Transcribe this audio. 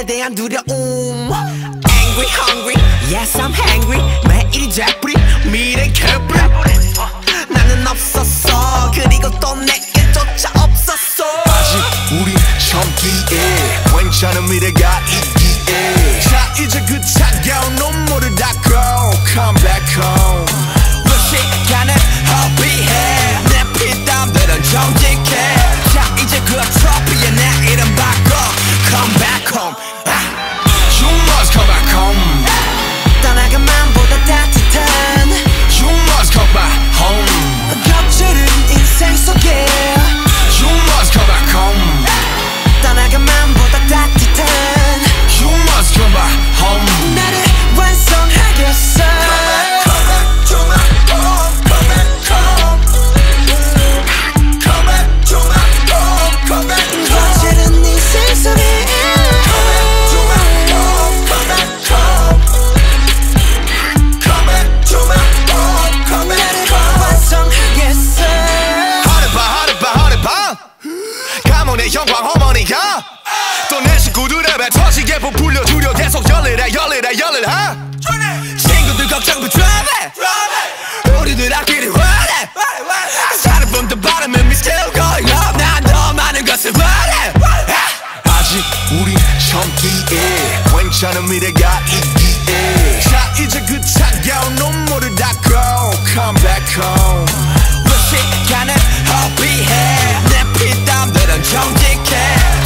미래에 대한 두려움. Angry, hungry, yes I'm hungry. 매일이 제풀이 미래 개뿔. 나는 없었어. 그리고 또 내게조차 없었어. 아직 우린 젊기에 괜찮은 미래가 있기에. 자 이제 그 차가운 눈물을 닦고 Come back home. 왜 시간을 허비해. 내 피땀들은 정직해. 자 이제 그 트로피에 내 이름 바꿔 Come back home. You must come back home. 떠나간 맘보다 따뜻한 You must come back home. 겹치는 인생 속에 You must come back home. 떠나간 맘보다 따뜻한 You must come back home. 나를 완성하겠어. Come back to my home. Come back home. Come back to my home. Come back home. 겹치는 인생 속에 Come back to my home. Come back home. Come back to my home. Come back 나를 home. 완성하겠어. 하늘봐 감옥의 영광 어머니가 또 내 식구들의 배 터지게 부풀려 주려 계속 열일해 친구들 걱정부 drive. 우리들 앞길이 원해. 사는 분들 바람은 we still going up. 난 더 많은 것을 원해. 아직 우린 젊기에 괜찮은 미래가 있기에. 자 이제 그 차가운 눈물을 닦고 Come back home. 왜 시간을 허비해. 내 피땀들은 정직해.